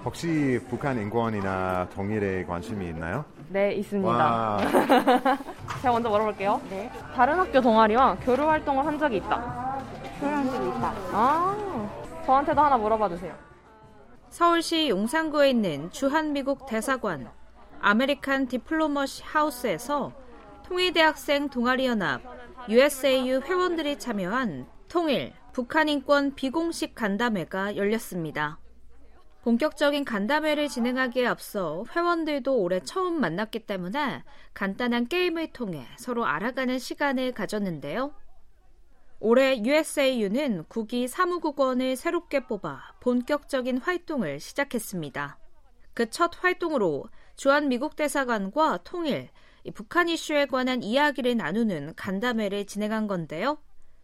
혹시 북한 인권이나 통일에 관심이 있나요? 네, 있습니다. 제가 먼저 물어볼게요. 네. 다른 학교 동아리와 교류 활동을 한 적이 있다. 교류한 적이 있다. 저한테도 하나 물어봐 주세요. 서울시 용산구에 있는 주한미국 대사관 아메리칸 디플로머시 하우스에서 통일대학생 동아리연합 USAU 회원들이 참여한 통일, 북한인권 비공식 간담회가 열렸습니다. 본격적인 간담회를 진행하기에 앞서 회원들도 올해 처음 만났기 때문에 간단한 게임을 통해 서로 알아가는 시간을 가졌는데요. 올해 USAU는 국위 사무국원을 새롭게 뽑아 본격적인 활동을 시작했습니다. 그 첫 활동으로 주한미국 대사관과 통일, 북한 이슈에 관한 이야기를 나누는 간담회를 진행한 건데요.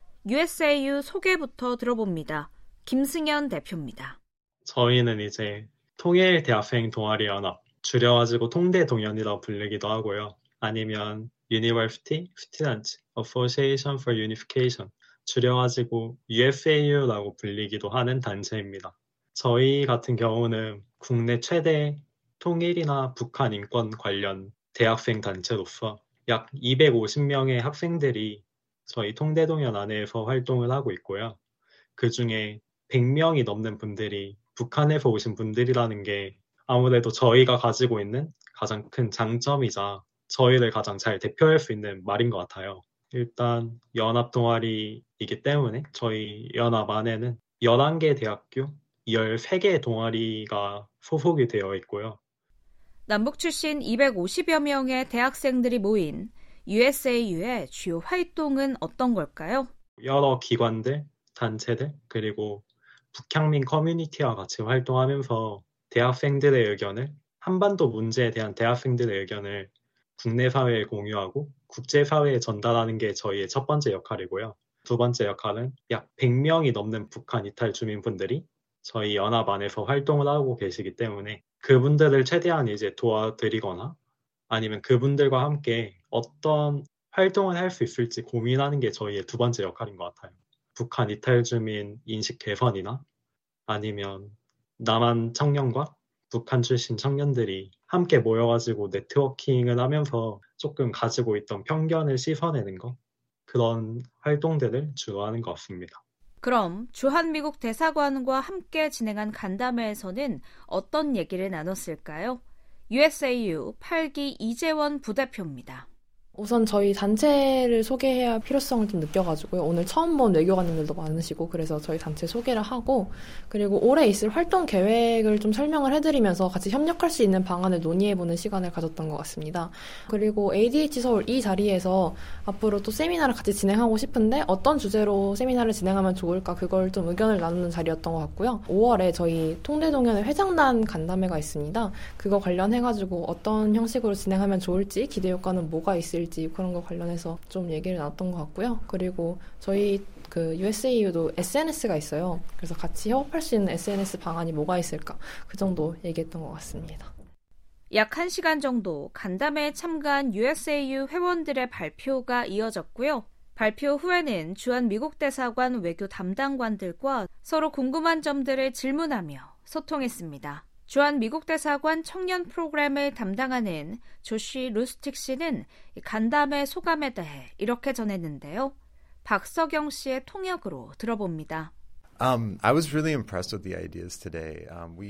USAU 소개부터 들어봅니다. 김승현 대표입니다. 저희는 이제 통일대학생 동아리연합, 줄여가지고 통대동연이라고 불리기도 하고요. 아니면 University Student Association for Unification, 줄여가지고 USAU라고 불리기도 하는 단체입니다. 저희 같은 경우는 국내 최대 통일이나 북한 인권 관련 대학생 단체로서 약 250명의 학생들이 저희 통대동연 안에서 활동을 하고 있고요. 그중에 100명이 넘는 분들이 북한에서 오신 분들이라는 게 아무래도 저희가 가지고 있는 가장 큰 장점이자 저희를 가장 잘 대표할 수 있는 말인 것 같아요. 일단 연합 동아리이기 때문에 저희 연합 안에는 11개 대학교, 13개 동아리가 소속이 되어 있고요. 남북 출신 250여 명의 대학생들이 모인 USAU의 주요 활동은 어떤 걸까요? 여러 기관들, 단체들, 그리고 북향민 커뮤니티와 같이 활동하면서 대학생들의 의견을, 한반도 문제에 대한 대학생들의 의견을 국내 사회에 공유하고 국제사회에 전달하는 게 저희의 첫 번째 역할이고요. 두 번째 역할은 약 100명이 넘는 북한 이탈 주민분들이 저희 연합 안에서 활동을 하고 계시기 때문에 그분들을 최대한 이제 도와드리거나 아니면 그분들과 함께 어떤 활동을 할 수 있을지 고민하는 게 저희의 두 번째 역할인 것 같아요. 북한 이탈 주민 인식 개선이나 아니면 남한 청년과 북한 출신 청년들이 함께 모여가지고 네트워킹을 하면서 조금 가지고 있던 편견을 씻어내는 것, 그런 활동들을 주로 하는 것 같습니다. 그럼 주한미국 대사관과 함께 진행한 간담회에서는 어떤 얘기를 나눴을까요? USAU 8기 이재원 부대표입니다. 우선 저희 단체를 소개해야 할 필요성을 좀 느껴가지고요. 오늘 처음 본 외교관님들도 많으시고 그래서 저희 단체 소개를 하고 그리고 올해 있을 활동 계획을 좀 설명을 해드리면서 같이 협력할 수 있는 방안을 논의해보는 시간을 가졌던 것 같습니다. 그리고 ADH 서울 이 자리에서 앞으로 또 세미나를 같이 진행하고 싶은데 어떤 주제로 세미나를 진행하면 좋을까 그걸 좀 의견을 나누는 자리였던 것 같고요. 5월에 저희 통대동연의 회장단 간담회가 있습니다. 그거 관련해가지고 어떤 형식으로 진행하면 좋을지 기대 효과는 뭐가 있을지 그런 거 관련해서 좀 얘기를 나눴던 것 같고요. 그리고 저희 그 USAU도 SNS가 있어요. 그래서 같이 협업할 수 있는 SNS 방안이 뭐가 있을까 그 정도 얘기했던 것 같습니다. 약 1시간 정도 간담회에 참가한 USAU 회원들의 발표가 이어졌고요. 발표 후에는 주한미국 대사관 외교 담당관들과 서로 궁금한 점들을 질문하며 소통했습니다. 주한미국 대사관 청년 프로그램을 담당하는 조시 루스틱 씨는 간담회 소감에 대해 이렇게 전했는데요. 박서경 씨의 통역으로 들어봅니다. I was really impressed with the ideas today.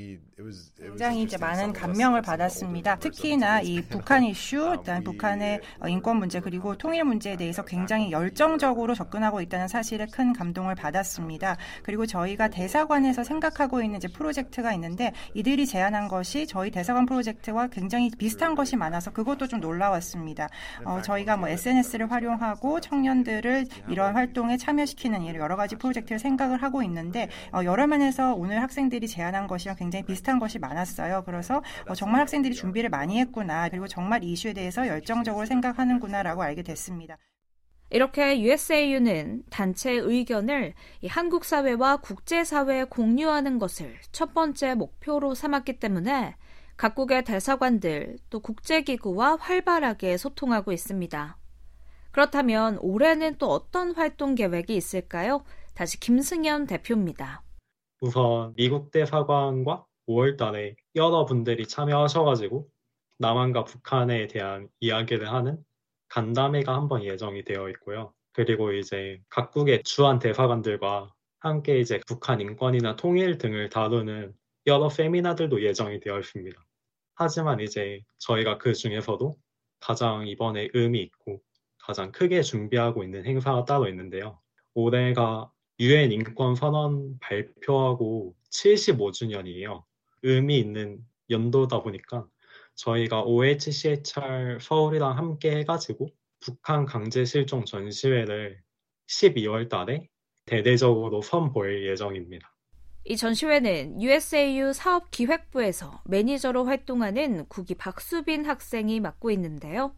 굉장히 이제 많은 감명을 받았습니다. 특히나 이 북한 이슈, 일단 북한의 인권 문제 그리고 통일 문제에 대해서 굉장히 열정적으로 접근하고 있다는 사실에 큰 감동을 받았습니다. 그리고 저희가 대사관에서 생각하고 있는 이제 프로젝트가 있는데 이들이 제안한 것이 저희 대사관 프로젝트와 굉장히 비슷한 것이 많아서 그것도 좀 놀라웠습니다. 저희가 뭐 SNS를 활용하고 청년들을 이런 활동에 참여시키는 여러 가지 프로젝트를 생각을 하고 있는데 여러 면에서 오늘 학생들이 제안한 것이랑 굉장히 비슷한 것이 많았어요. 그래서 정말 학생들이 준비를 많이 했구나. 그리고 정말 이 이슈에 대해서 열정적으로 생각하는구나라고 알게 됐습니다. 이렇게 USAU는 단체의 의견을 한국 사회와 국제사회에 공유하는 것을 첫 번째 목표로 삼았기 때문에 각국의 대사관들 또 국제기구와 활발하게 소통하고 있습니다. 그렇다면 올해는 또 어떤 활동 계획이 있을까요? 다시 김승현 대표입니다. 우선 미국 대사관과 5월 달에 여러분들이 참여하셔가지고 남한과 북한에 대한 이야기를 하는 간담회가 한번 예정이 되어 있고요. 그리고 이제 각국의 주한 대사관들과 함께 이제 북한 인권이나 통일 등을 다루는 여러 세미나들도 예정이 되어 있습니다. 하지만 이제 저희가 그 중에서도 가장 이번에 의미 있고 가장 크게 준비하고 있는 행사가 따로 있는데요. 올해가 UN 인권 선언 발표하고 75주년이에요. 의미 있는 연도다 보니까 저희가 OHCHR 서울이랑 함께 해가지고 북한 강제 실종 전시회를 12월 달에 대대적으로 선보일 예정입니다. 이 전시회는 USAU 사업기획부에서 매니저로 활동하는 국기 박수빈 학생이 맡고 있는데요.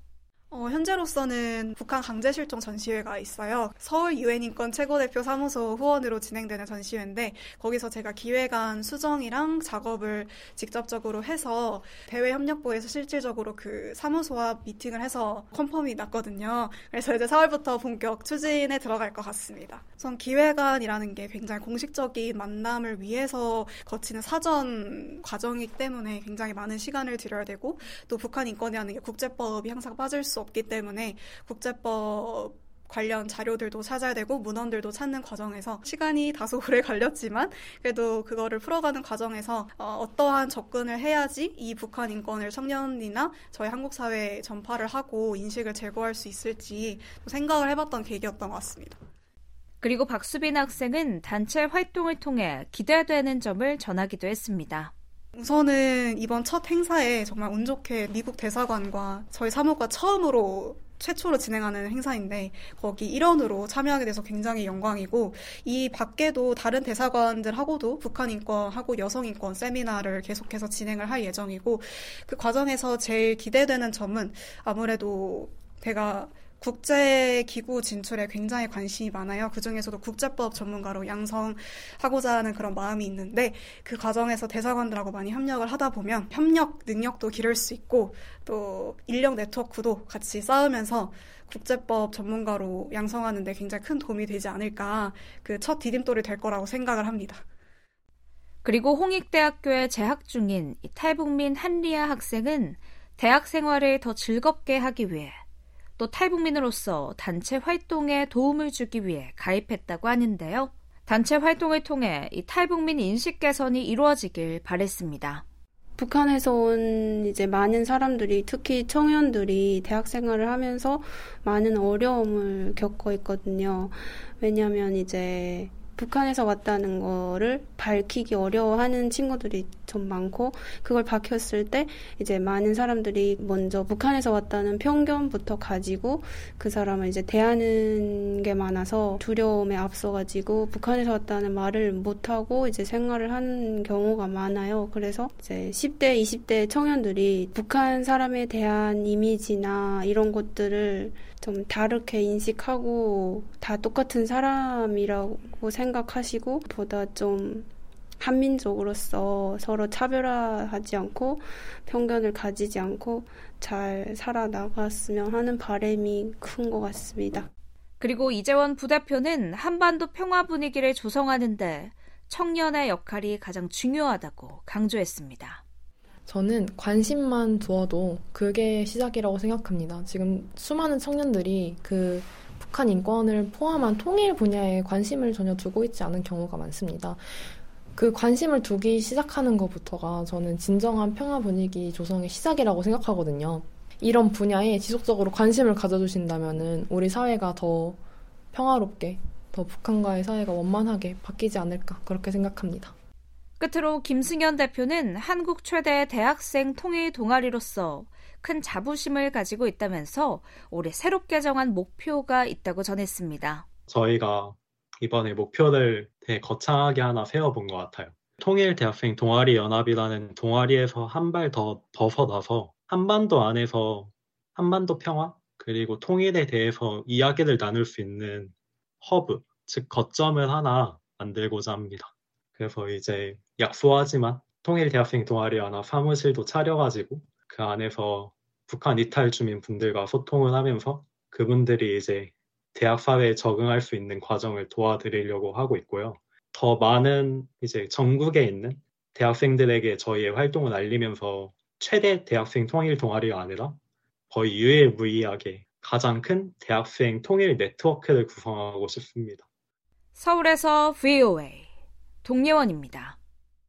현재로서는 북한 강제실종 전시회가 있어요. 서울 유엔인권 최고대표 사무소 후원으로 진행되는 전시회인데 거기서 제가 기획안 수정이랑 작업을 직접적으로 해서 대외협력부에서 실질적으로 그 사무소와 미팅을 해서 컨펌이 났거든요. 그래서 이제 4월부터 본격 추진에 들어갈 것 같습니다. 우선 기획안이라는 게 굉장히 공식적인 만남을 위해서 거치는 사전 과정이기 때문에 굉장히 많은 시간을 들여야 되고 또 북한 인권이라는 게 국제법이 항상 빠질 수 없기 때문에 국제법 관련 자료들도 찾아야 되고 문헌들도 찾는 과정에서 시간이 다소 오래 걸렸지만 그래도 그거를 풀어가는 과정에서 어떠한 접근을 해야지 이 북한 인권을 청년이나 저희 한국 사회에 전파를 하고 인식을 제고할 수 있을지 생각을 해봤던 계기였던 것 같습니다. 그리고 박수빈 학생은 단체 활동을 통해 기대되는 점을 전하기도 했습니다. 우선은 이번 첫 행사에 정말 운 좋게 미국 대사관과 저희 사무과 최초로 진행하는 행사인데 거기 일원으로 참여하게 돼서 굉장히 영광이고 이 밖에도 다른 대사관들하고도 북한 인권하고 여성 인권 세미나를 계속해서 진행을 할 예정이고 그 과정에서 제일 기대되는 점은 아무래도 제가 국제기구 진출에 굉장히 관심이 많아요. 그중에서도 국제법 전문가로 양성하고자 하는 그런 마음이 있는데 그 과정에서 대사관들하고 많이 협력을 하다 보면 협력 능력도 기를 수 있고 또 인력 네트워크도 같이 쌓으면서 국제법 전문가로 양성하는 데 굉장히 큰 도움이 되지 않을까 그 첫 디딤돌이 될 거라고 생각을 합니다. 그리고 홍익대학교에 재학 중인 탈북민 한리아 학생은 대학 생활을 더 즐겁게 하기 위해 또 탈북민으로서 단체 활동에 도움을 주기 위해 가입했다고 하는데요. 단체 활동을 통해 이 탈북민 인식 개선이 이루어지길 바랬습니다. 북한에서 온 이제 많은 사람들이 특히 청년들이 대학 생활을 하면서 많은 어려움을 겪고 있거든요. 왜냐하면 이제 북한에서 왔다는 거를 밝히기 어려워하는 친구들이 좀 많고 그걸 밝혔을 때 이제 많은 사람들이 먼저 북한에서 왔다는 편견부터 가지고 그 사람을 이제 대하는 게 많아서 두려움에 앞서가지고 북한에서 왔다는 말을 못하고 이제 생활을 하는 경우가 많아요. 그래서 이제 10대, 20대 청년들이 북한 사람에 대한 이미지나 이런 것들을 좀 다르게 인식하고 다 똑같은 사람이라고 생각하시고 보다 좀 한민족으로서 서로 차별화하지 않고 편견을 가지지 않고 잘 살아나갔으면 하는 바람이 큰 것 같습니다. 그리고 이재원 부대표는 한반도 평화 분위기를 조성하는 데 청년의 역할이 가장 중요하다고 강조했습니다. 저는 관심만 두어도 그게 시작이라고 생각합니다. 지금 수많은 청년들이 그 북한 인권을 포함한 통일 분야에 관심을 전혀 두고 있지 않은 경우가 많습니다. 그 관심을 두기 시작하는 것부터가 저는 진정한 평화 분위기 조성의 시작이라고 생각하거든요. 이런 분야에 지속적으로 관심을 가져주신다면은 우리 사회가 더 평화롭게, 더 북한과의 사회가 원만하게 바뀌지 않을까 그렇게 생각합니다. 끝으로 김승현 대표는 한국 최대 대학생 통일 동아리로서 큰 자부심을 가지고 있다면서 올해 새롭게 정한 목표가 있다고 전했습니다. 저희가 이번에 목표를 되게 거창하게 하나 세워본 것 같아요. 통일 대학생 동아리 연합이라는 동아리에서 한 발 더 벗어나서 한반도 안에서 한반도 평화 그리고 통일에 대해서 이야기를 나눌 수 있는 허브, 즉 거점을 하나 만들고자 합니다. 그래서 이제 약소하지만 통일 대학생 동아리 연합 사무실도 차려가지고 그 안에서 북한 이탈 주민 분들과 소통을 하면서 그분들이 이제 대학 사회에 적응할 수 있는 과정을 도와드리려고 하고 있고요. 더 많은 이제 전국에 있는 대학생들에게 저희의 활동을 알리면서 최대 대학생 통일 동아리가 아니라 거의 유일무이하게 가장 큰 대학생 통일 네트워크를 구성하고 싶습니다. 서울에서 VOA 동예원입니다.